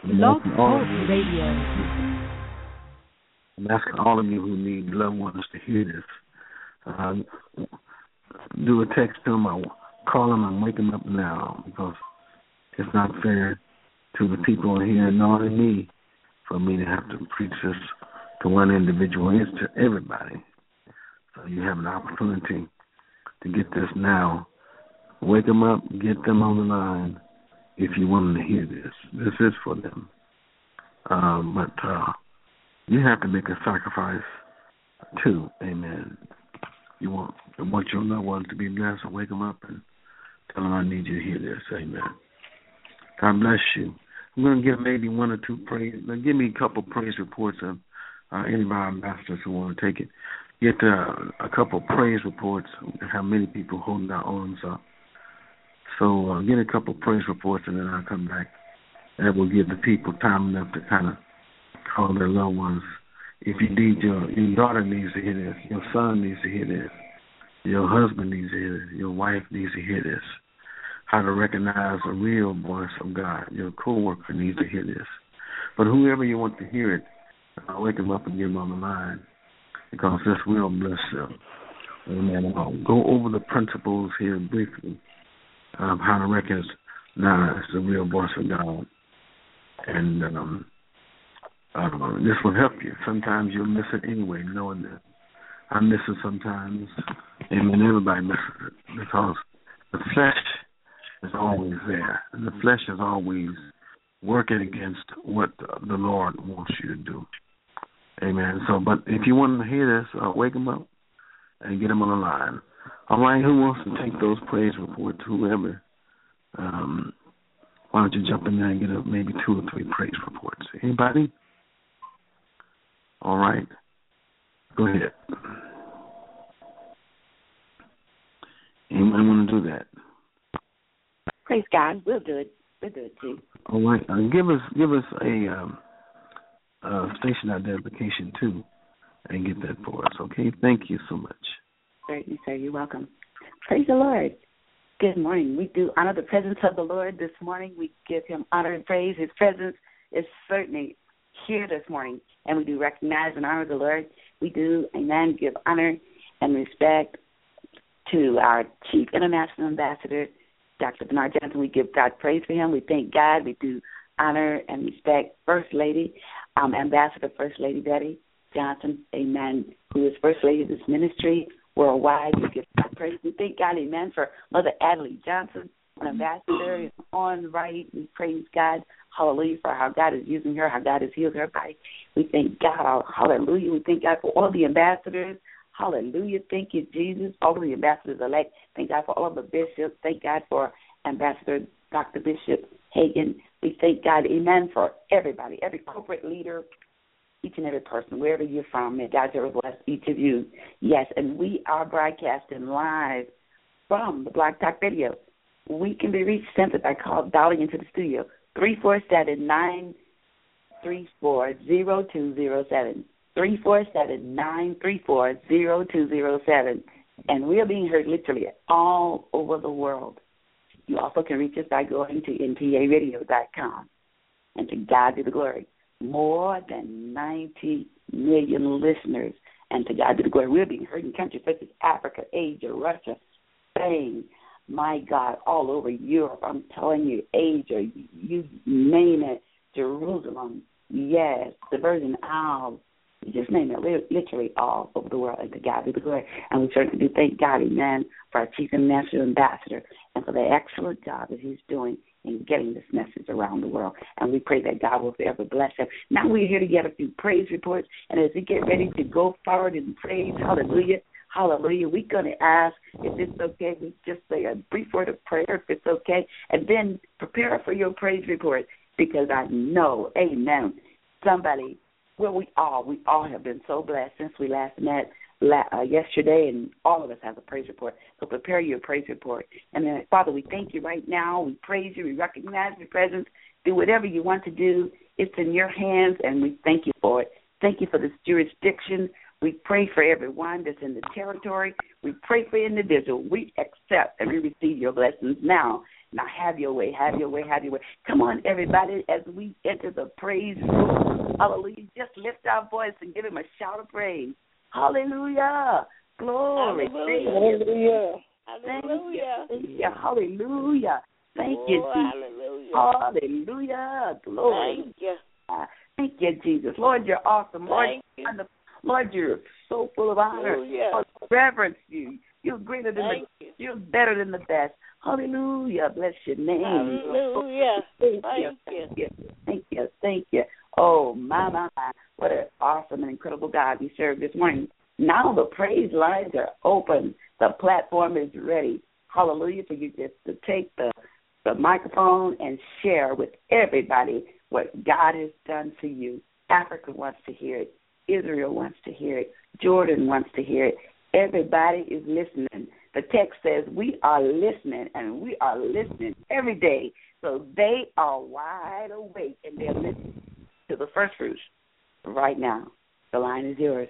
I'm Blog asking all Talk of you. Radio. I'm asking all of you who need loved ones to hear this. Do a text to them or call them and wake them up now, because it's not fair to the people here, nor to me, for me to have to preach this to one individual. It's to everybody. So you have an opportunity to get this now. Wake them up, get them on the line if you want them to hear this. This is for them. But you have to make a sacrifice too. Amen. You want your loved ones to be blessed, so wake them up and tell them, I need you to hear this. Amen. God bless you. I'm going to give maybe one or two praise. Give me a couple praise reports of any of our ambassadors who want to take it. Get a couple praise reports. How many people holding their arms up? So get a couple praise reports, and then I'll come back. That will give the people time enough to kind of call their loved ones. If you need your daughter needs to hear this, your son needs to hear this, your husband needs to hear this, your wife needs to hear this. How to recognize a real voice of God. Your coworker needs to hear this. But whoever you want to hear it, wake them up and get them on the line, because this will bless them. Amen. I'll go over the principles here briefly of how to recognize the real voice of God. And this will help you. Sometimes you'll miss it anyway, knowing that. I miss it sometimes. Amen. Everybody misses it, because the flesh is always there. And the flesh is always working against what the Lord wants you to do. Amen. So, but if you want to hear this, wake them up and get them on the line. All right, who wants to take those praise reports? Whoever. Why don't you jump in there and get maybe 2 or 3 praise reports? Anybody? All right. Go ahead. Anyone want to do that? Praise God. We'll do it. We'll do it too. All right. Give us a station identification too, and get that for us. Okay. Thank you so much. Certainly, sir. You're welcome. Praise the Lord. Good morning. We do honor the presence of the Lord this morning. We give him honor and praise. His presence is certainly here this morning, and we do recognize and honor the Lord. We do, amen, give honor and respect to our Chief International Ambassador, Dr. Bernard Johnson. We give God praise for him. We thank God. We do honor and respect First Lady, Ambassador First Lady Betty Johnson, amen, who is First Lady of this ministry worldwide. We give God praise. We thank God, amen, for Mother Adelaide Johnson, an ambassador, is on right. We praise God, hallelujah, for how God is using her, how God has healed her body. We thank God, hallelujah. We thank God for all the ambassadors. Hallelujah. Thank you, Jesus. All of the ambassadors elect. Thank God for all of the bishops. Thank God for Ambassador Dr. Bishop Hagan. We thank God, amen, for everybody, every corporate leader, each and every person, wherever you're from. May God ever bless each of you. Yes, and we are broadcasting live from the Blog Talk Radio. We can be reached simply by dialing into the studio, 347-934-0207. 347-934-0207. And we are being heard literally all over the world. You also can reach us by going to ntaradio.com. And to God be the glory. More than 90 million listeners. And to God be the glory. We're being heard in countries such as Africa, Asia, Russia, Spain, my God, all over Europe. I'm telling you, Asia, you name it, Jerusalem, yes, the Virgin Isles. You just name it, literally all over the world, and to God be the glory. And we certainly do thank God, amen, for our Chief International Ambassador and for the excellent job that he's doing in getting this message around the world. And we pray that God will forever bless him. Now we're here to get a few praise reports, and as we get ready to go forward in praise, hallelujah, hallelujah, we're going to ask if it's okay, we just say a brief word of prayer, if it's okay, and then prepare for your praise report, because I know, amen, somebody. Well, we all have been so blessed since we last met yesterday, and all of us have a praise report. So prepare your praise report. And then, Father, we thank you right now. We praise you. We recognize your presence. Do whatever you want to do. It's in your hands, and we thank you for it. Thank you for this jurisdiction. We pray for everyone that's in the territory. We pray for individual. We accept and we receive your blessings now. Now have your way, have your way, have your way. Come on, everybody, as we enter the praise room. Hallelujah. Just lift our voice and give him a shout of praise. Hallelujah. Glory. Hallelujah. Hallelujah. Thank you. Hallelujah. Thank you, Jesus. Hallelujah. Hallelujah. Glory. Thank you. Thank you, Jesus. Lord, you're awesome. Lord, Lord, you're so full of honor. Hallelujah. Lord, reverence you. You're greater than you're better than the best. Hallelujah. Bless your name. Hallelujah. Thank you. Thank you. Thank you. Oh, my. What an awesome and incredible God we serve this morning. Now the praise lines are open. The platform is ready. Hallelujah. For you just to take the microphone and share with everybody what God has done for you. Africa wants to hear it. Israel wants to hear it. Jordan wants to hear it. Everybody is listening. The text says we are listening, and we are listening every day. So they are wide awake, and they're listening to the first fruits right now. The line is yours.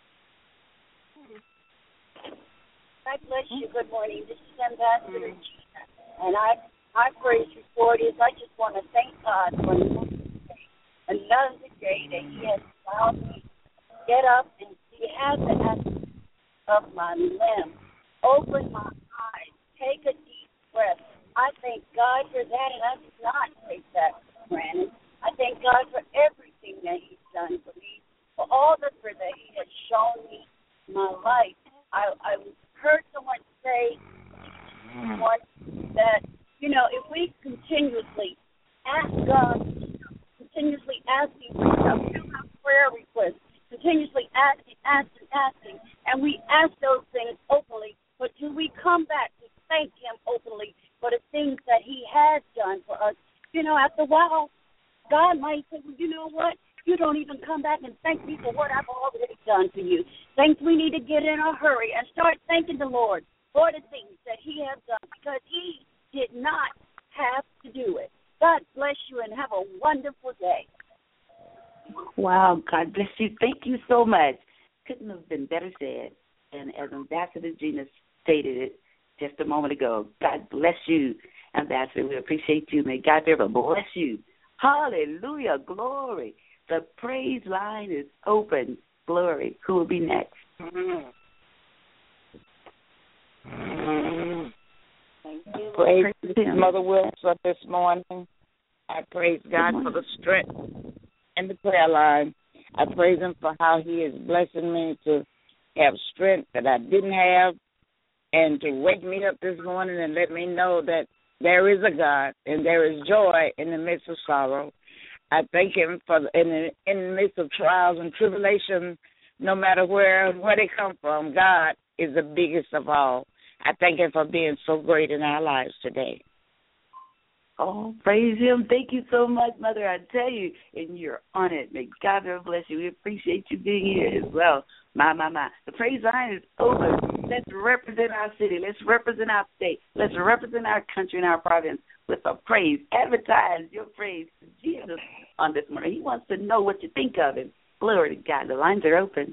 God bless you. Good morning. This is Ambassador Gina, and my praise report is I just want to thank God for another day that He has allowed me to get up and He has the access of my limb. Open my eyes. Take a deep breath. I thank God for that, and I do not take that for granted. I thank God for everything that He's done for me, for all the good that He has shown me in my life. I heard someone say once that, if we continuously ask God, continuously asking for stuff, prayer requests, continuously asking, and we ask those things openly, but do we come back to thank Him openly for the things that He has done for us? After a while, God might say, well, you know what? You don't even come back and thank me for what I've already done for you. We need to get in a hurry and start thanking the Lord for the things that He has done, because He did not have to do it. God bless you and have a wonderful day. Wow, God bless you. Thank you so much. Couldn't have been better said. And as Ambassador Gina stated it just a moment ago, God bless you, Ambassador. We appreciate you. May God ever bless you. Hallelujah. Glory. The praise line is open. Glory. Who will be next? Praise Mother Wilson this morning. I praise God for the strength and the prayer line. I praise Him for how He is blessing me to have strength that I didn't have, and to wake me up this morning and let me know that there is a God and there is joy in the midst of sorrow. I thank Him for in the midst of trials and tribulations, no matter where they come from, God is the biggest of all. I thank Him for being so great in our lives today. Oh, praise Him. Thank you so much, Mother. I tell you, and you're on it. May God bless you. We appreciate you being here as well. My. The praise line is open. Let's represent our city. Let's represent our state. Let's represent our country and our province with a praise. Advertise your praise to Jesus on this morning. He wants to know what you think of Him. Glory to God. The lines are open.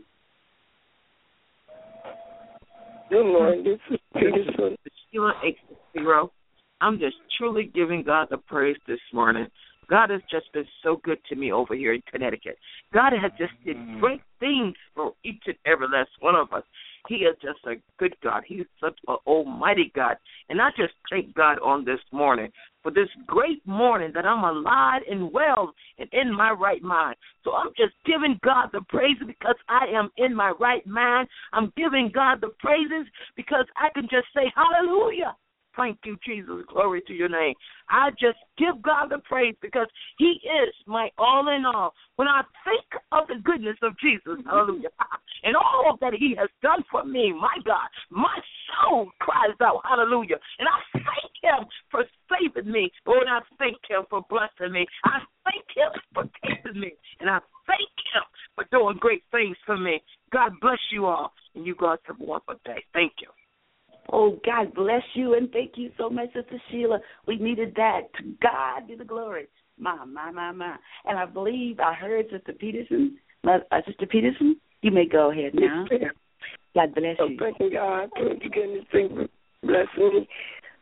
Good morning. This is Peterson. Sheila 860. I'm just truly giving God the praise this morning. God has just been so good to me over here in Connecticut. God has just did great things for each and every last one of us. He is just a good God. He's such an almighty God. And I just thank God on this morning for this great morning that I'm alive and well and in my right mind. So I'm just giving God the praise because I am in my right mind. I'm giving God the praises because I can just say hallelujah. Thank you, Jesus. Glory to your name. I just give God the praise because He is my all in all. When I think of the goodness of Jesus, hallelujah, and all that He has done for me, my God, my soul cries out, hallelujah. And I thank Him for saving me. Lord, I thank Him for blessing me. I thank Him for keeping me. And I thank Him for doing great things for me. God bless you all. And you guys have a wonderful day. Thank you. Oh, God bless you, and thank you so much, Sister Sheila. We needed that. To God be the glory. My. And I believe I heard Sister Peterson. Sister Peterson, you may go ahead now. God bless you. Thank God for the goodness and blessing me.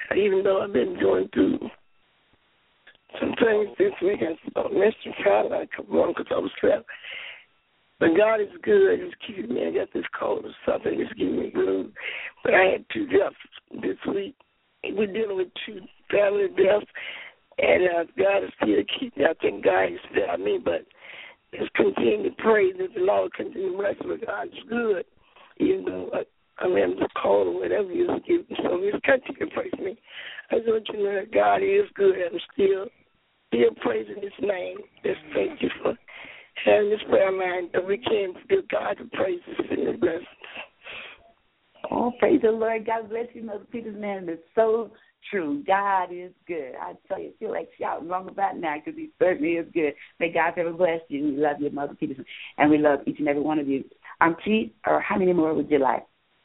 even though I've been going through some things this week. I missed the trial a couple months because I was traveling. But God is good. He's keeping me. I got this cold or something. It's giving me blue. But I had 2 deaths this week. We're dealing with 2 family deaths. And God is still keeping me. I think God is spared me. But just continue to pray that the Lord continue to bless me. God is good. Even though I'm just cold or whatever you give me. So just continue to pray for me. I just want you to know that God is good. I'm still praising His name. Just thank you for having this prayer line that we can give God the praises and the blessings. Oh, praise the Lord. God bless you, Mother Peter's man. It's so true. God is good. I tell you, I feel like shouting wrong about now because He certainly is good. May God ever bless you. We love you, Mother Peterson, and we love each and every one of you. Chief, or how many more would you like?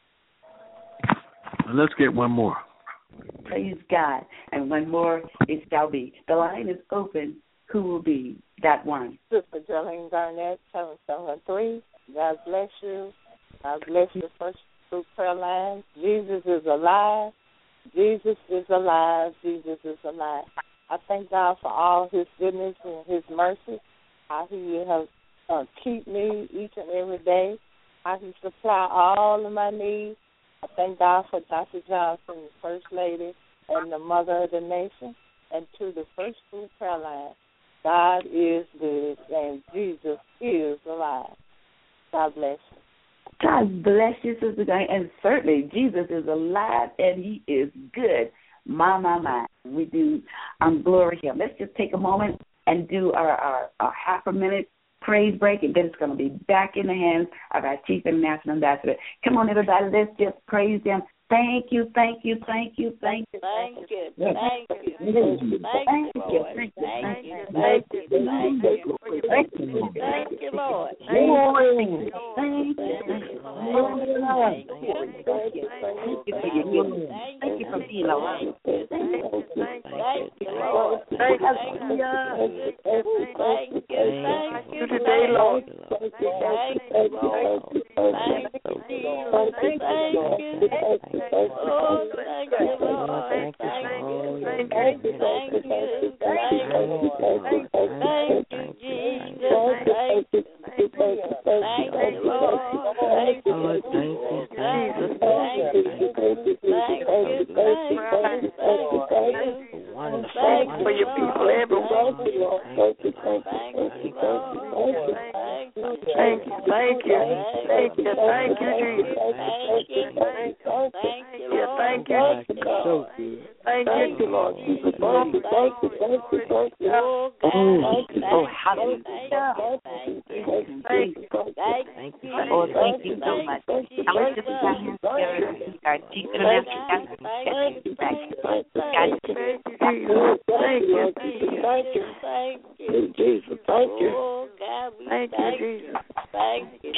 Let's get one more. Praise God. And one more it shall be. The line is open. Who will be that one? Sister Jolene Garnett, 773. God bless you. God bless you. First Fruit Prayer Line. Jesus is alive. Jesus is alive. Jesus is alive. I thank God for all His goodness and His mercy, how He has keep me each and every day, how He supply all of my needs. I thank God for Dr. Johnson, the First Lady, and the Mother of the Nation, and to the First Fruit Prayer Line. God is good, and Jesus is alive. God bless you. God bless you, Sister Diane. And certainly, Jesus is alive, and He is good. My. We do glory Him. Let's just take a moment and do our half a minute praise break, and then it's going to be back in the hands of our Chief International Ambassador. Come on, everybody, let's just praise Him. Thank you, thank you, thank you, thank you. Thank you, thank you, thank you, thank you, thank you, thank you, thank you, thank you, thank you, Lord. Thank you, thank you for being alive. Thank you, Lord. Thank you today, Lord. Thank you, Lord. Thank you. Oh, thank you, Lord. Thank you. Thank you, Jesus. Thank you, Jesus. Thank you, Lord. Thank you, Jesus. Thank you for your people everywhere. Thank you. Thank you, Jesus. Thank you, Lord Jesus. Thank you. Oh, hallelujah. Thank you. Oh, thank you so much. I wish this was our Chief International Ambassador. Thank you, Jesus. Thank you. Oh, God, we thank you, Jesus. Thank you.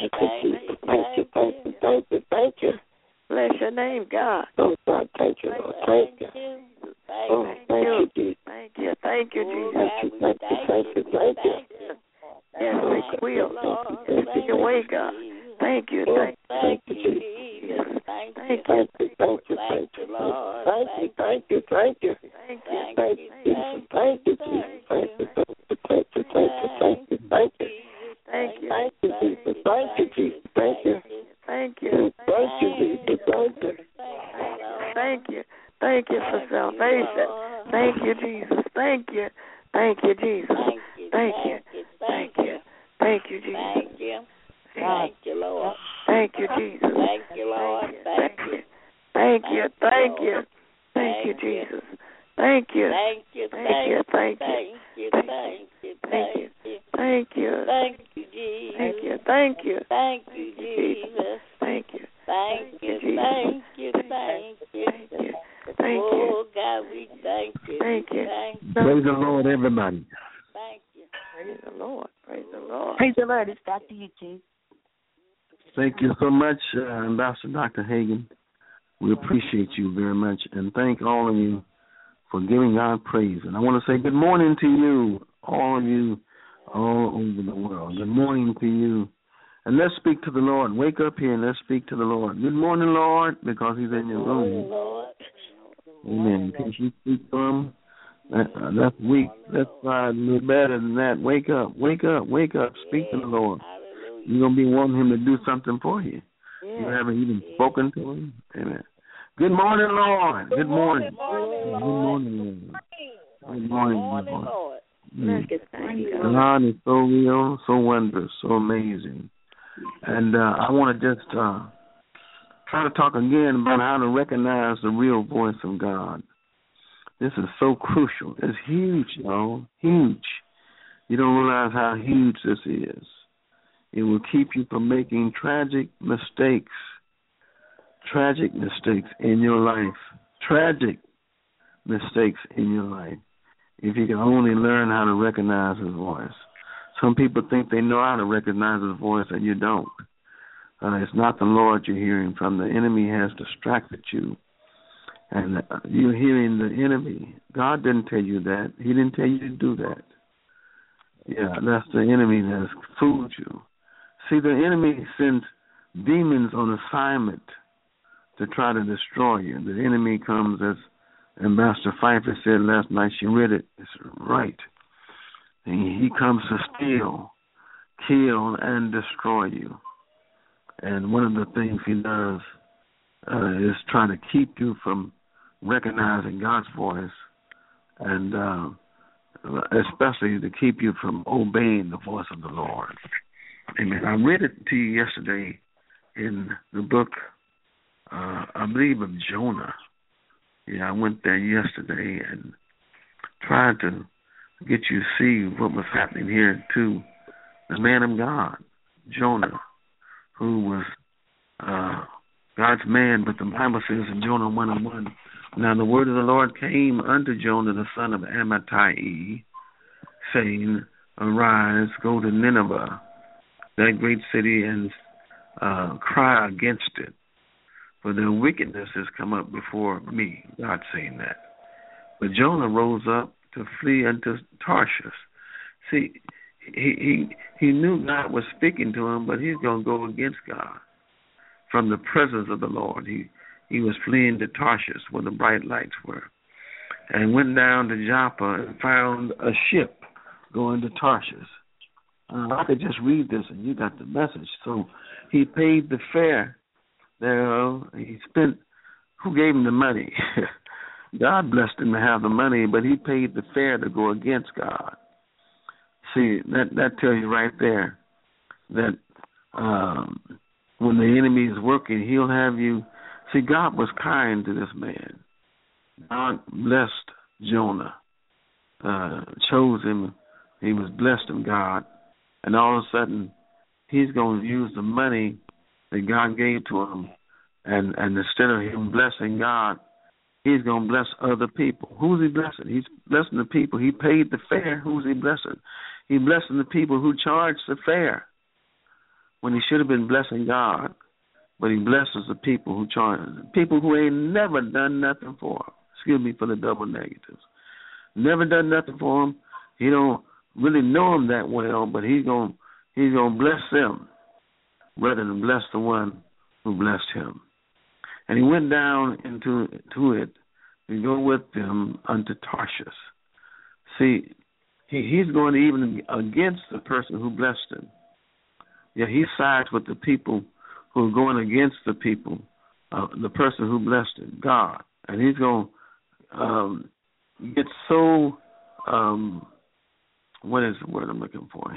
Thank you. Bless your name, God. Oh, God, thank you, Lord. Thank you. Oh, thank you, Jesus. Thank you, Jesus. Thank you. Yes, we will. Take your way, God. Thank you, thank you, Jesus. Thank you, Lord. Thank you. Thank you, Jesus. Thank you, Jesus. Thank you for salvation. Thank you, Jesus. Thank you, Jesus. Thank you, Jesus. Thank you, Lord. Thank you, Jesus. Thank you, Lord. Thank you, Jesus. Thank you. Oh, God, we thank you. Praise the Lord, everybody. Thank you. Praise the Lord. Praise the Lord. Praise the Lord. It's back to you, Chief. Thank you so much, Ambassador Dr. Hagan. We appreciate you very much, and thank all of you for giving God praise. And I want to say good morning to you, all of you, all over the world. Good morning to you. And let's speak to the Lord. Wake up here and let's speak to the Lord. Good morning, Lord, because He's in your room. Amen. Can you speak to him? That's weak. Let's try a little better than that. Wake up, wake up, wake up. Speak to the Lord. Hallelujah. You're going to be wanting him to do something for you. Yes. You haven't even spoken to him. Amen. Good morning, Lord. Good morning. Good morning, Good Lord. morning, Lord. Good morning, Lord. God is so real, so wondrous, so amazing. And I want to just try to talk again about how to recognize the real voice of God. This is so crucial. It's huge, y'all. Huge. You don't realize how huge this is. It will keep you from making tragic mistakes in your life. Tragic mistakes in your life. If you can only learn how to recognize his voice. Some people think they know how to recognize his voice, and you don't. It's not the Lord you're hearing from. The enemy has distracted you. And you're hearing the enemy. God didn't tell you that. He didn't tell you to do that. Yeah, that's the enemy that has fooled you. See, the enemy sends demons on assignment to try to destroy you. The enemy comes, as Ambassador Pfeiffer said last night, she read it, it's right. And he comes to steal, kill, and destroy you. And one of the things he does is try to keep you from recognizing God's voice, and especially to keep you from obeying the voice of the Lord. Amen. I read it to you yesterday in the book, I believe, of Jonah. Yeah, I went there yesterday and tried to get you to see what was happening here to the man of God, Jonah, who was God's man, but the Bible says in Jonah 1:1, now the word of the Lord came unto Jonah, the son of Amittai, saying, arise, go to Nineveh, that great city, and cry against it, for their wickedness has come up before me. God saying that. But Jonah rose up to flee unto Tarshish. See, he knew God was speaking to him, but he's going to go against God. From the presence of the Lord, he was fleeing to Tarshish, where the bright lights were, and went down to Joppa and found a ship going to Tarshish. I could just read this and you got the message. So he paid the fare thereof. He spent, who gave him the money? God blessed him to have the money, but he paid the fare to go against God. See, that tells you right there that when the enemy is working, he'll have you. See, God was kind to this man. God blessed Jonah, chose him. He was blessed of God. And all of a sudden, he's going to use the money that God gave to him. And instead of him blessing God, he's going to bless other people. Who's he blessing? He's blessing the people. He paid the fare. Who's he blessing? He's blessing the people who charged the fare when he should have been blessing God. But he blesses the people who charge, people who ain't never done nothing for him. Excuse me for the double negatives. Never done nothing for him. He don't really know him that well, but he's gonna bless them rather than bless the one who blessed him. And he went down into it to go with them unto Tarshish. See, he's going even against the person who blessed him. Yeah, he sides with the people who are going against the people, the person who blessed him, God. And he's going to get so, what is the word I'm looking for?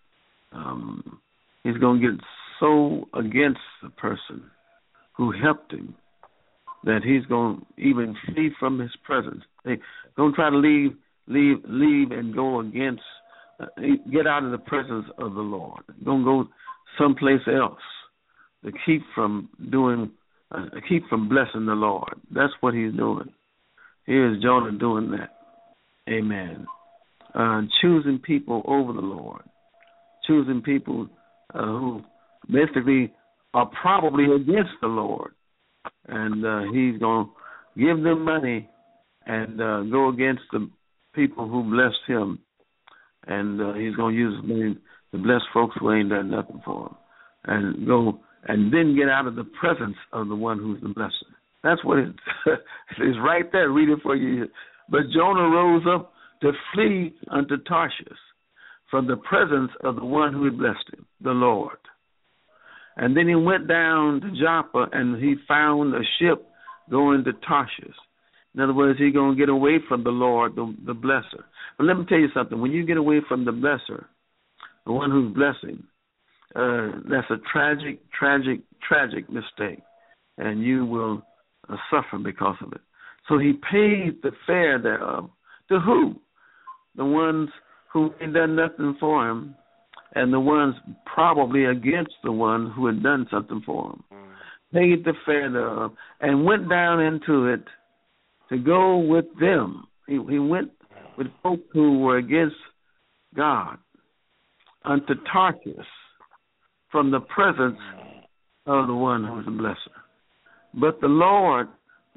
He's going to get so against the person who helped him that he's going to even flee from his presence. He's going to try to leave and go against, get out of the presence of the Lord. He's going to go someplace else to keep from blessing the Lord. That's what he's doing. Here's Jonah doing that. Amen. Choosing people over the Lord. Choosing people who basically are probably against the Lord. And he's going to give them money and go against the people who blessed him. And he's going to use money to bless folks who ain't done nothing for him. And go and then get out of the presence of the one who's the blessing. That's what it's right there. Read it for you. But Jonah rose up to flee unto Tarshish from the presence of the one who had blessed him, the Lord. And then he went down to Joppa, and he found a ship going to Tarshish. In other words, he's going to get away from the Lord, the blesser. But let me tell you something. When you get away from the blesser, the one who's blessing, that's a tragic, tragic, tragic mistake, and you will suffer because of it. So he paid the fare thereof. To who? The ones who had done nothing for him, and the ones probably against the one who had done something for him. Paid the fare thereof, and went down into it to go with them. He went with folk who were against God unto Tarshish from the presence of the one who is a blesser. But the Lord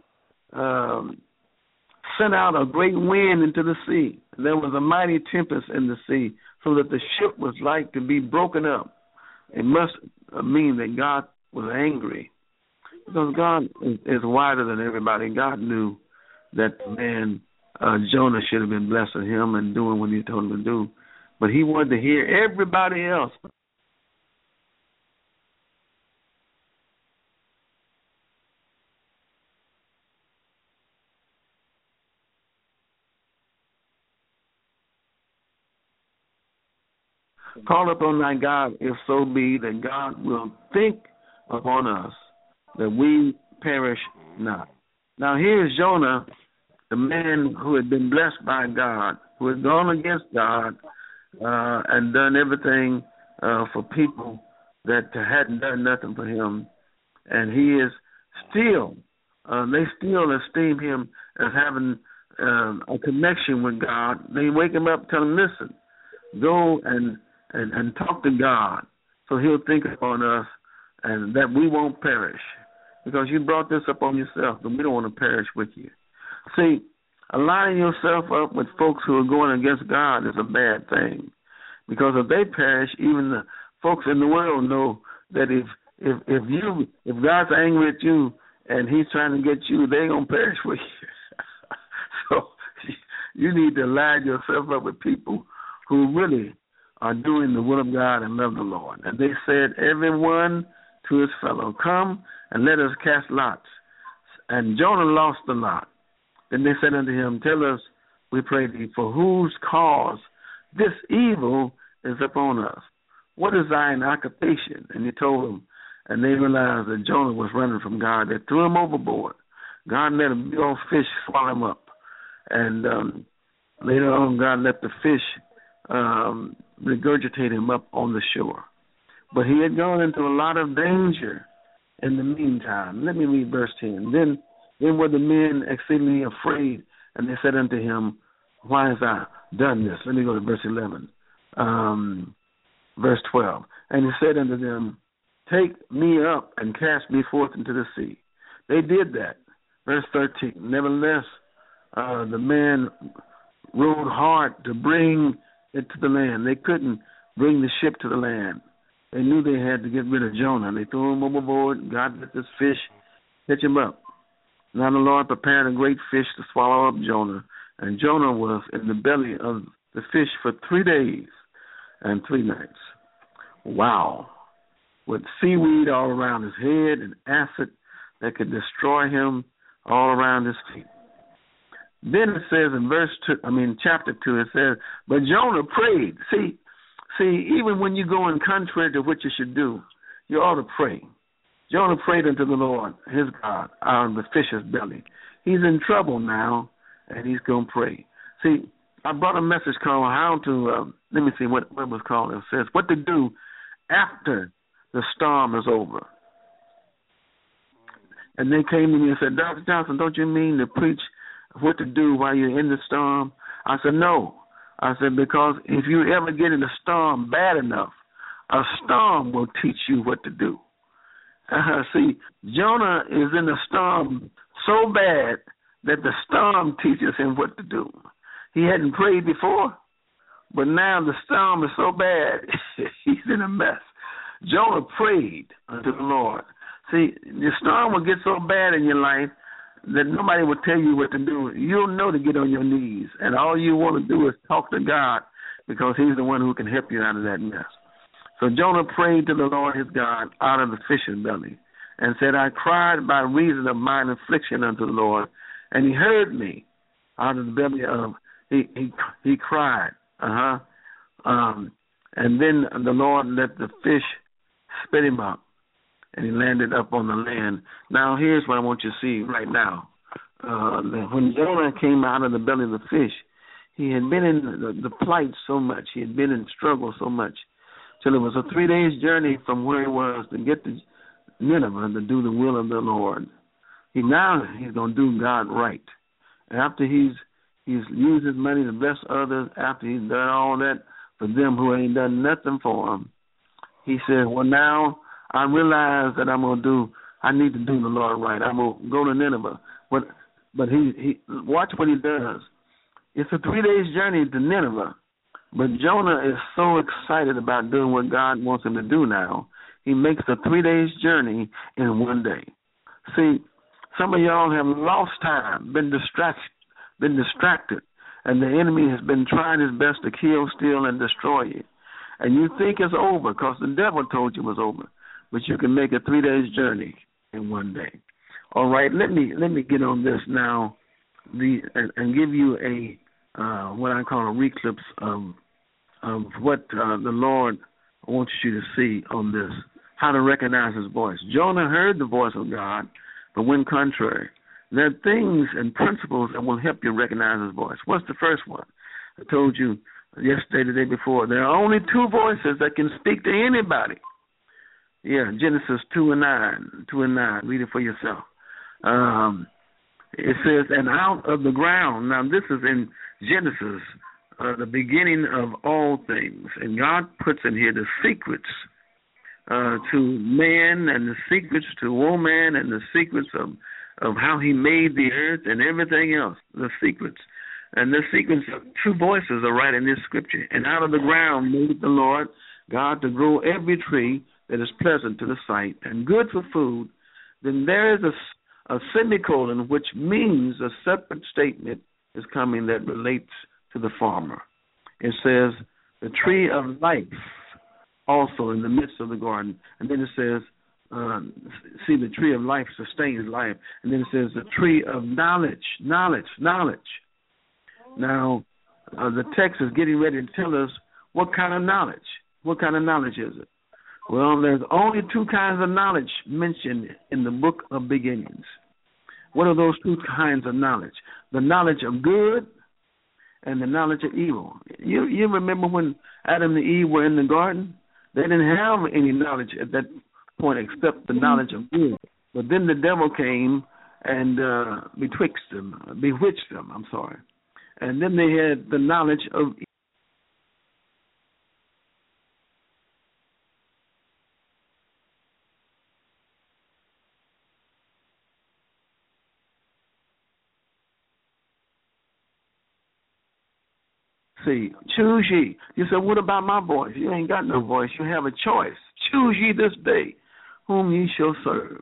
sent out a great wind into the sea. There was a mighty tempest in the sea, so that the ship was like to be broken up. It must mean that God was angry, because God is wiser than everybody. God knew that the man Jonah should have been blessing him and doing what he told him to do, but he wanted to hear everybody else. Call upon thy God, if so be that God will think upon us, that we perish not. Now here's Jonah, the man who had been blessed by God, who had gone against God and done everything for people that hadn't done nothing for him. And he is still, they still esteem him as having a connection with God. They wake him up, tell him, listen, go and talk to God, so he'll think upon us and that we won't perish, because you brought this upon yourself, and we don't want to perish with you. See, aligning yourself up with folks who are going against God is a bad thing, because if they perish, even the folks in the world know that if God's angry at you and he's trying to get you, they're going to perish with you. So you need to align yourself up with people who really are doing the will of God and love the Lord. And they said, everyone to his fellow, come and let us cast lots. And Jonah lost the lot. Then they said unto him, tell us, we pray thee, for whose cause this evil is upon us? What is thine occupation? And he told them, and they realized that Jonah was running from God. They threw him overboard. God let a big old fish swallow him up. And later on, God let the fish regurgitate him up on the shore. But he had gone into a lot of danger in the meantime. Let me read verse 10. Then were the men exceedingly afraid, and they said unto him, why hast thou done this? Let me go to verse 11. Verse 12. And he said unto them, take me up and cast me forth into the sea. They did that. Verse 13. Nevertheless, the man rowed hard to bring it to the land. They couldn't bring the ship to the land. They knew they had to get rid of Jonah. They threw him overboard. God let this fish catch him up. Now the Lord prepared a great fish to swallow up Jonah. And Jonah was in the belly of the fish for 3 days and 3 nights. Wow. With seaweed all around his head and acid that could destroy him all around his feet. Then it says in chapter 2, it says, but Jonah prayed. See, even when you go in contrary to what you should do, you ought to pray. Jonah prayed unto the Lord, his God, out of the fish's belly. He's in trouble now, and he's going to pray. See, I brought a message called how to, let me see what it was called. It says, what to do after the storm is over. And they came to me and said, Dr. Johnson, don't you mean to preach what to do while you're in the storm? I said, no. I said, because if you ever get in a storm bad enough, a storm will teach you what to do. See, Jonah is in a storm so bad that the storm teaches him what to do. He hadn't prayed before, but now the storm is so bad, he's in a mess. Jonah prayed unto the Lord. See, the storm will get so bad in your life that nobody will tell you what to do. You'll know to get on your knees, and all you want to do is talk to God because he's the one who can help you out of that mess. So Jonah prayed to the Lord his God out of the fish's belly and said, I cried by reason of mine affliction unto the Lord, and he heard me out of the belly of, he cried. And then the Lord let the fish spit him up, and he landed up on the land. Now, here's what I want you to see right now. When Jonah came out of the belly of the fish, he had been in the plight so much, he had been in struggle so much, till it was a 3 days journey from where he was to get to Nineveh to do the will of the Lord. He's going to do God right. After he's used his money to bless others, after he's done all that for them who ain't done nothing for him, he said, well, now I realize that I need to do the Lord right. I'm going to go to Nineveh. But he watch what he does. It's a 3 days journey to Nineveh, but Jonah is so excited about doing what God wants him to do now, he makes the 3 days journey in 1 day. See, some of y'all have lost time, been distracted, and the enemy has been trying his best to kill, steal, and destroy you. And you think it's over because the devil told you it was over, but you can make a 3 days journey in 1 day. All right, let me get on this now, and give you a what I call a reclips of what the Lord wants you to see on this, how to recognize his voice. Jonah heard the voice of God, but went contrary. There are things and principles that will help you recognize his voice. What's the first one? I told you yesterday, the day before, there are only two voices that can speak to anybody. Yeah, Genesis 2 and 9. Read it for yourself. It says, and out of the ground. Now, this is in Genesis, the beginning of all things. And God puts in here the secrets to man and the secrets to woman and the secrets of how he made the earth and everything else, the secrets. And the secrets of two voices are right in this scripture. And out of the ground made the Lord God to grow every tree that is pleasant to the sight and good for food. Then there is a semicolon, which means a separate statement is coming that relates to the farmer. It says, the tree of life also in the midst of the garden. And then it says, see, the tree of life sustains life. And then it says, the tree of knowledge. Now, the text is getting ready to tell us what kind of knowledge. What kind of knowledge is it? Well, there's only two kinds of knowledge mentioned in the book of beginnings. What are those two kinds of knowledge? The knowledge of good and the knowledge of evil. You remember when Adam and Eve were in the garden? They didn't have any knowledge at that point except the knowledge of good. But then the devil came and bewitched them. And then they had the knowledge of evil. See, choose ye. You said, what about my voice? You ain't got no voice. You have a choice. Choose ye this day whom ye shall serve.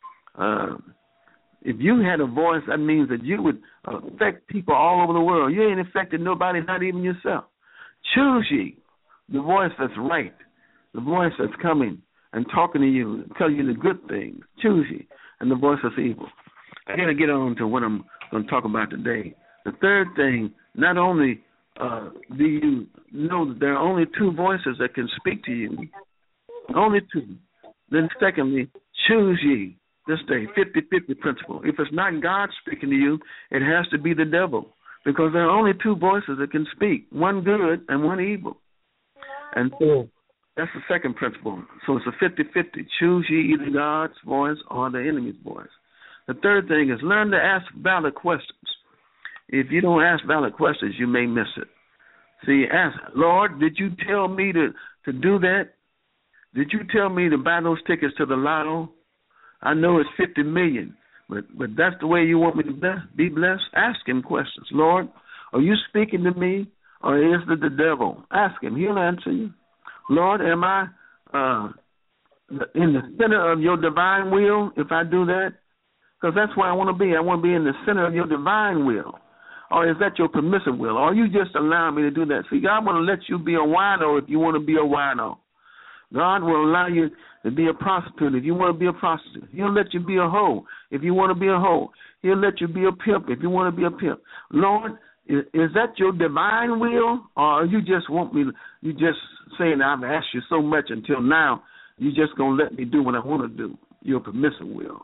If you had a voice, that means that you would affect people all over the world. You ain't affected nobody, not even yourself. Choose ye the voice that's right, the voice that's coming and talking to you, tell you the good things. Choose ye, and the voice that's evil. I got to get on to what I'm going to talk about today. The third thing, not only do you know that there are only two voices that can speak to you, only two. Then secondly, choose ye this day, 50-50 principle. If it's not God speaking to you, it has to be the devil, because there are only two voices that can speak, one good and one evil. And so that's the second principle. So it's a 50-50. Choose ye either God's voice or the enemy's voice. The third thing is learn to ask valid questions. If you don't ask valid questions, you may miss it. See, ask, Lord, did you tell me to do that? Did you tell me to buy those tickets to the lotto? I know it's 50 million, but that's the way you want me to be blessed? Ask him questions. Lord, are you speaking to me, or is it the devil? Ask him. He'll answer you. Lord, am I in the center of your divine will if I do that? Because that's where I want to be. I want to be in the center of your divine will. Or is that your permissive will? Or you just allow me to do that? See, God will let you be a wino if you want to be a wino. God will allow you to be a prostitute if you want to be a prostitute. He'll let you be a hoe if you want to be a hoe. He'll let you be a pimp if you want to be a pimp. Lord, is that your divine will? Or you just want me, you just saying I've asked you so much until now, you just going to let me do what I want to do, your permissive will.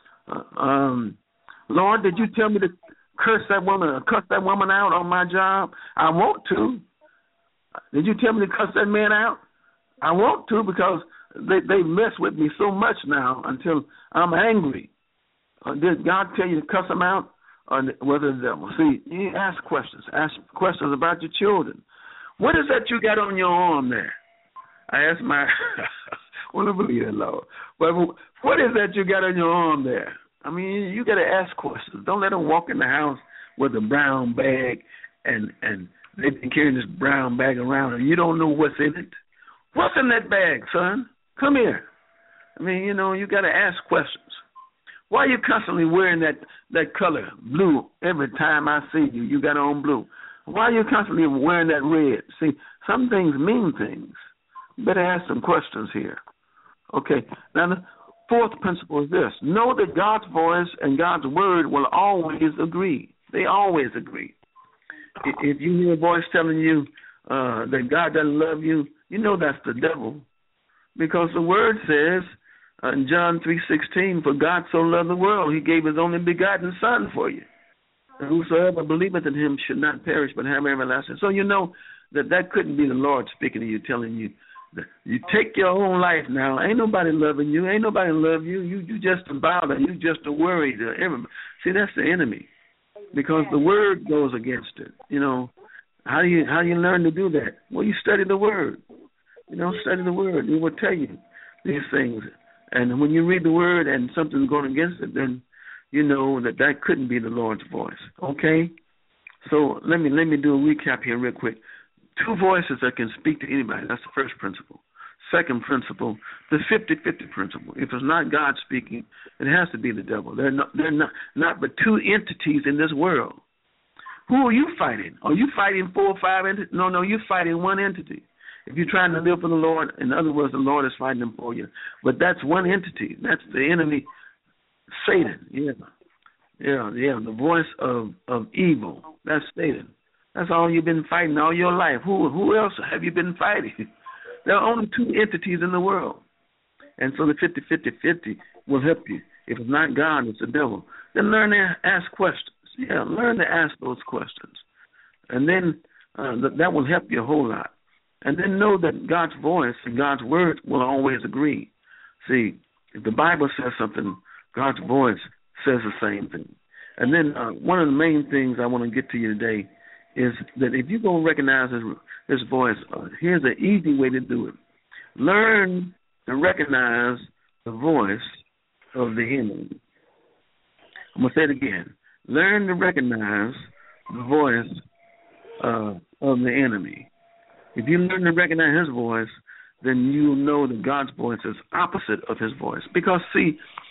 Lord, did you tell me to cuss that woman out on my job? I want to. Did you tell me to cuss that man out? I want to, because they mess with me so much now until I'm angry. Did God tell you to cuss them out? Or was it the devil? See, you ask questions. Ask questions about your children. What is that you got on your arm there? I asked my, I want to believe that, Lord. But what is that you got on your arm there? I mean, you got to ask questions. Don't let them walk in the house with a brown bag and they've been carrying this brown bag around and you don't know what's in it. What's in that bag, son? Come here. I mean, you know, you got to ask questions. Why are you constantly wearing that color, blue, every time I see you? You got on blue. Why are you constantly wearing that red? See, some things mean things. You better ask some questions here. Okay. Now, the fourth principle is this. Know that God's voice and God's word will always agree. They always agree. If you hear a voice telling you that God doesn't love you, you know that's the devil. Because the word says in John 3:16, for God so loved the world, he gave his only begotten Son for you. And whosoever believeth in him should not perish but have everlasting. So you know that couldn't be the Lord speaking to you, telling you, that you take your own life now. Ain't nobody loving you. Ain't nobody love you. You just a bother. You just a worry to everybody. See, that's the enemy. Because the word goes against it. You know, how do you learn to do that? Well, you study the word. You know, study the word. It will tell you these things. And when you read the word and something's going against it, then you know that couldn't be the Lord's voice. Okay? So let me do a recap here real quick. Two voices that can speak to anybody. That's the first principle. Second principle, the 50-50 principle. If it's not God speaking, it has to be the devil. They're not but two entities in this world. Who are you fighting? Are you fighting 4 or 5 entities? No, you're fighting one entity. If you're trying to live for the Lord, in other words, the Lord is fighting them for you. But that's one entity. That's the enemy, Satan. Yeah. The voice of evil. That's Satan. That's all you've been fighting all your life. Who else have you been fighting? There are only two entities in the world. And so the 50-50-50 will help you. If it's not God, it's the devil. Then learn to ask questions. Yeah, learn to ask those questions. And then that will help you a whole lot. And then know that God's voice and God's word will always agree. See, if the Bible says something, God's voice says the same thing. And then one of the main things I want to get to you today is that if you're going to recognize his voice, here's an easy way to do it. Learn to recognize the voice of the enemy. I'm going to say it again. Learn to recognize the voice of the enemy. If you learn to recognize his voice, then you know that God's voice is opposite of his voice. Because, see,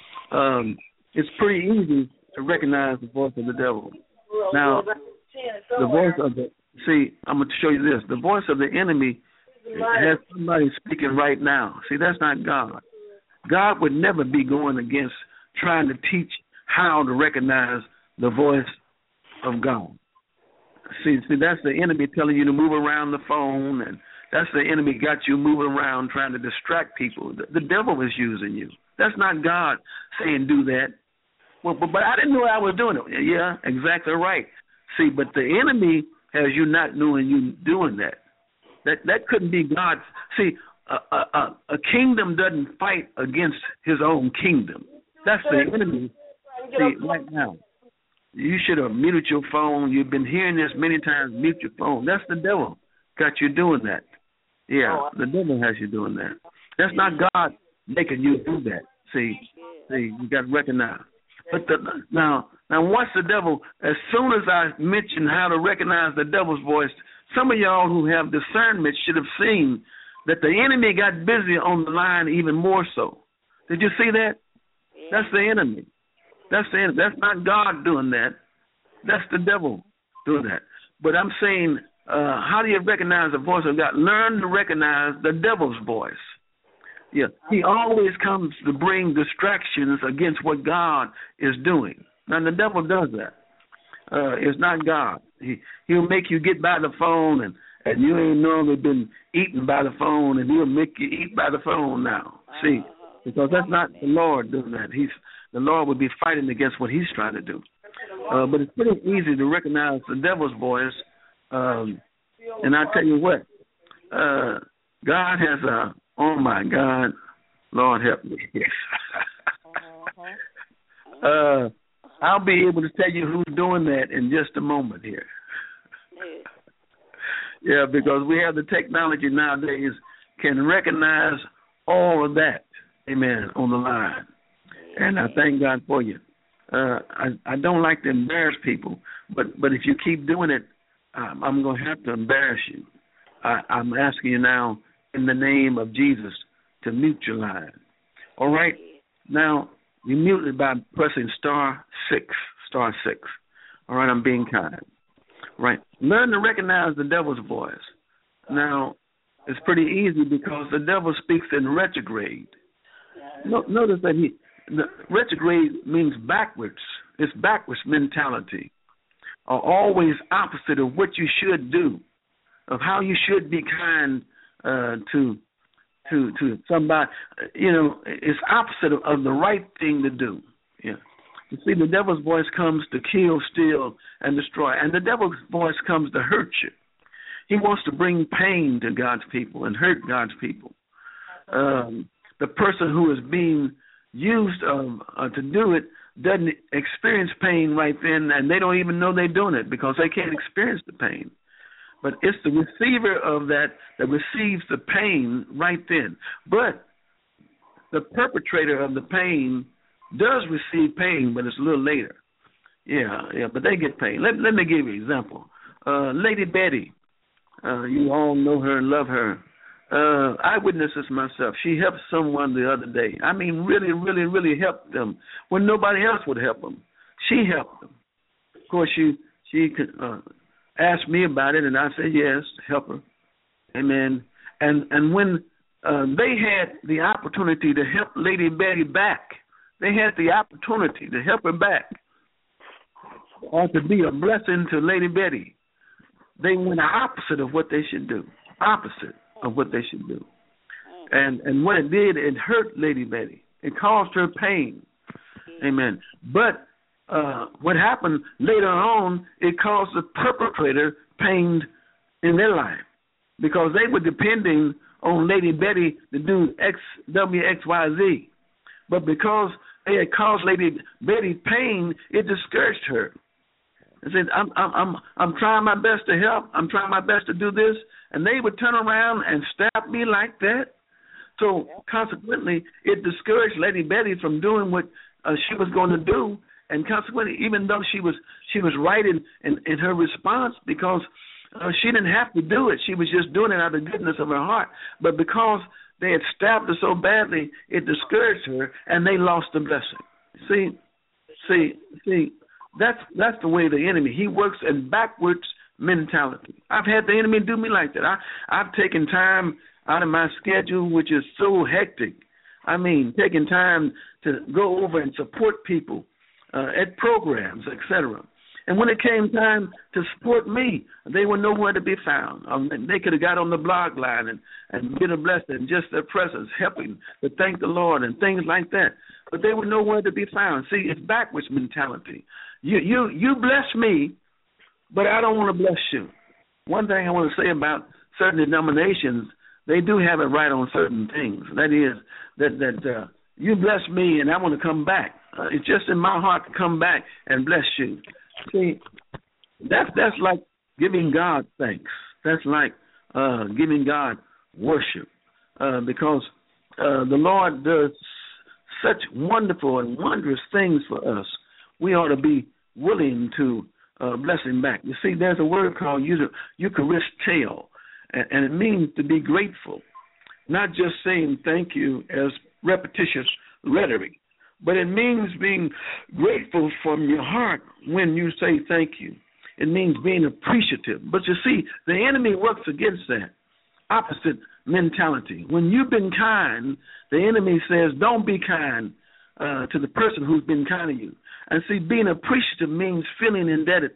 it's pretty easy to recognize the voice of the devil. Now, the voice of I'm going to show you this. The voice of the enemy has somebody speaking right now. See, that's not God. God would never be going against trying to teach how to recognize the voice of God. See, that's the enemy telling you to move around the phone, and that's the enemy got you moving around trying to distract people. The devil is using you. That's not God saying do that. Well, but I didn't know I was doing it. Yeah, exactly right. See, but the enemy has you not knowing you doing that. That couldn't be God. See, a kingdom doesn't fight against his own kingdom. That's the enemy. See, right now. You should have muted your phone. You've been hearing this many times. Mute your phone. That's the devil got you doing that. Yeah, the devil has you doing that. That's not God making you do that. See, you got to recognize. But now watch the devil. As soon as I mention how to recognize the devil's voice, some of y'all who have discernment should have seen that the enemy got busy on the line even more so. Did you see that? Yeah. That's the enemy. That's the enemy. That's not God doing that. That's the devil doing that. But I'm saying, how do you recognize the voice of God? Learn to recognize the devil's voice. Yeah, he always comes to bring distractions against what God is doing. Now, the devil does that. It's not God. He'll make you get by the phone, and you ain't normally been eating by the phone, and he'll make you eat by the phone now. See, because that's not the Lord doing that. The Lord would be fighting against what he's trying to do. But it's pretty easy to recognize the devil's voice. And I tell you what, God has a, oh my God, Lord help me. I'll be able to tell you who's doing that in just a moment here. Yeah, because we have the technology nowadays can recognize all of that, amen, on the line. And I thank God for you. I don't like to embarrass people, but if you keep doing it, I'm going to have to embarrass you. I'm asking you now in the name of Jesus to mute your line. All right? Now, you mute it by pressing *6. All right, I'm being kind. Right. Learn to recognize the devil's voice. Now, it's pretty easy because the devil speaks in retrograde. Notice that the retrograde means backwards. It's backwards mentality, or always opposite of what you should do, of how you should be kind to somebody. You know, it's opposite of the right thing to do. Yeah. You see, the devil's voice comes to kill, steal, and destroy, and the devil's voice comes to hurt you. He wants to bring pain to God's people and hurt God's people. The person who is being used to do it doesn't experience pain right then, and they don't even know they're doing it because they can't experience the pain. But it's the receiver of that receives the pain right then. But the perpetrator of the pain does receive pain, but it's a little later. Yeah, but they get pain. Let me give you an example. Lady Betty, you all know her and love her. I witnessed this myself. She helped someone the other day. I mean, really, really, really helped them when nobody else would help them. She helped them. Of course, she asked me about it, and I said yes, help her. Amen. And when they had the opportunity to help Lady Betty back, they had the opportunity to help her back or to be a blessing to Lady Betty. They went opposite of what they should do. Opposite of what they should do. And what it did, it hurt Lady Betty. It caused her pain. Amen. But what happened later on, it caused the perpetrator pain in their life because they were depending on Lady Betty to do XWXYZ. But because they had caused Lady Betty pain, it discouraged her. I said, I'm trying my best to help. I'm trying my best to do this. And they would turn around and stab me like that. So consequently, it discouraged Lady Betty from doing what she was going to do. And consequently, even though she was right in her response, because she didn't have to do it. She was just doing it out of the goodness of her heart. But because they had stabbed her so badly, it discouraged her, and they lost the blessing. See, that's the way the enemy, he works in backwards mentality. I've had the enemy do me like that. I've taken time out of my schedule, which is so hectic. I mean, taking time to go over and support people at programs, etc. And when it came time to support me, they were nowhere to be found. They could have got on the blog line and been a blessing, just their presence, helping to thank the Lord and things like that. But they were nowhere to be found. See, it's backwards mentality. You bless me, but I don't want to bless you. One thing I want to say about certain denominations, they do have it right on certain things. That is, that you bless me and I want to come back. It's just in my heart to come back and bless you. See, that's like giving God thanks. That's like giving God worship because the Lord does such wonderful and wondrous things for us. We ought to be willing to bless him back. You see, there's a word called Eucharisteo, and it means to be grateful. not just saying thank you as repetitious rhetoric, but it means being grateful from your heart when you say thank you. It means being appreciative. But you see, the enemy works against that opposite mentality. When you've been kind, the enemy says, don't be kind to the person who's been kind to you. And see, being appreciative means feeling indebted.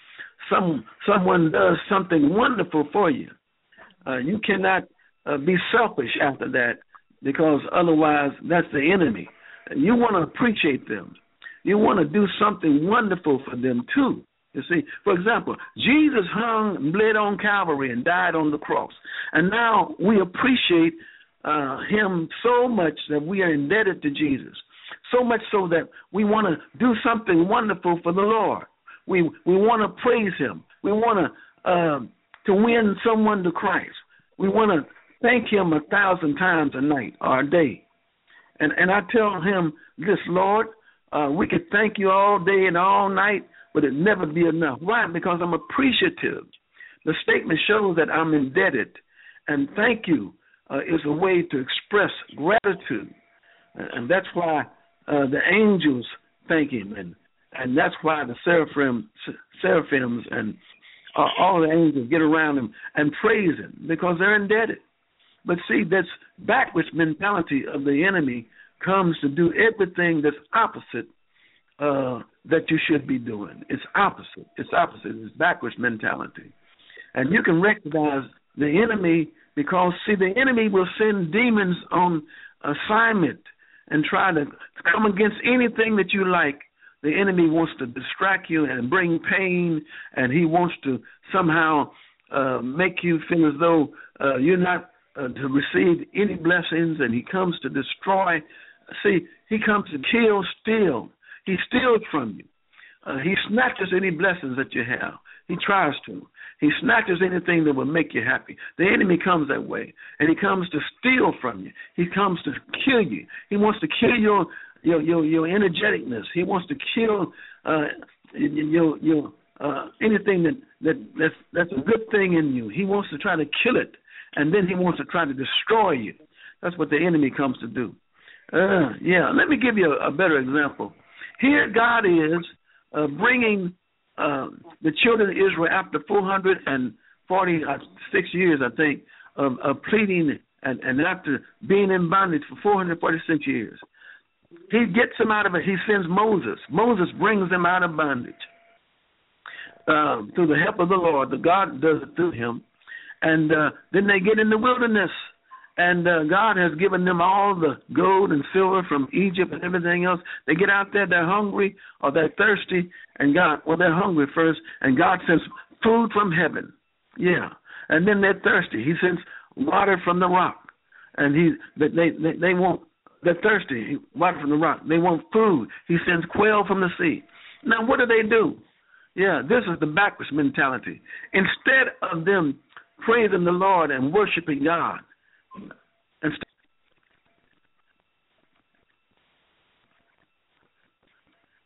Someone does something wonderful for you. You cannot be selfish after that, because otherwise that's the enemy. You want to appreciate them. You want to do something wonderful for them too. You see, for example, Jesus hung and bled on Calvary and died on the cross. And now we appreciate him so much that we are indebted to Jesus. So much so that we want to do something wonderful for the Lord. We want to praise him. We want to win someone to Christ. We want to thank him 1,000 times a night or a day. And I tell him this, Lord, we could thank you all day and all night, but it'd never be enough. Why? Because I'm appreciative. The statement shows that I'm indebted. And thank you is a way to express gratitude. And that's why the angels thank him. And that's why the seraphims and all the angels get around him and praise him, because they're indebted. But see, that's backwards mentality of the enemy comes to do everything that's opposite that you should be doing. It's opposite. It's opposite. It's backwards mentality. And you can recognize the enemy because, see, the enemy will send demons on assignment and try to come against anything that you like. The enemy wants to distract you and bring pain, and he wants to somehow make you feel as though you're not to receive any blessings, and he comes to destroy. See, he comes to kill, steal. He steals from you. He snatches any blessings that you have. He tries to. He snatches anything that will make you happy. The enemy comes that way, and he comes to steal from you. He comes to kill you. He wants to kill your energeticness. He wants to kill your anything that's a good thing in you. He wants to try to kill it, and then he wants to try to destroy you. That's what the enemy comes to do. Let me give you a better example. Here God is bringing the children of Israel after 446 years, I think, of pleading and after being in bondage for 446 years. He gets them out of it. He sends Moses. Moses brings them out of bondage through the help of the Lord. The God does it through him. And then they get in the wilderness. And God has given them all the gold and silver from Egypt and everything else. They get out there, they're hungry or they're thirsty, and they're hungry first, and God sends food from heaven. Yeah. And then they're thirsty. He sends water from the rock. And they're thirsty, water from the rock. They want food. He sends quail from the sea. Now, what do? Yeah, this is the backwards mentality. Instead of them praising the Lord and worshiping God,